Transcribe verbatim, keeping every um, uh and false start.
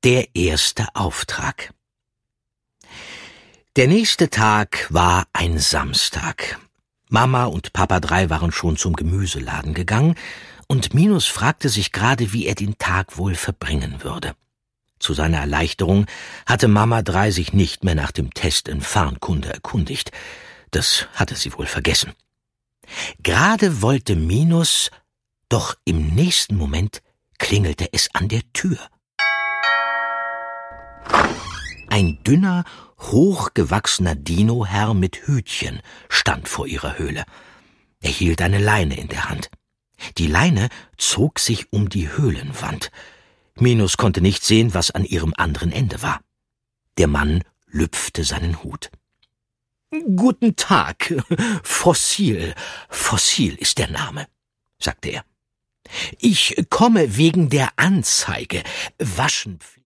Der erste Auftrag. Der nächste Tag war ein Samstag. Mama und Papa drei waren schon zum Gemüseladen gegangen, und Minus fragte sich gerade, wie er den Tag wohl verbringen würde. Zu seiner Erleichterung hatte Mama drei sich nicht mehr nach dem Test in Farnkunde erkundigt. Das hatte sie wohl vergessen. Gerade wollte Minus, doch im nächsten Moment klingelte es an der Tür. Ein dünner, hochgewachsener Dinoherr mit Hütchen stand vor ihrer Höhle. Er hielt eine Leine in der Hand. Die Leine zog sich um die Höhlenwand. Minus konnte nicht sehen, was an ihrem anderen Ende war. Der Mann lüpfte seinen Hut. »Guten Tag, Fossil, Fossil ist der Name«, sagte er. »Ich komme wegen der Anzeige. Waschen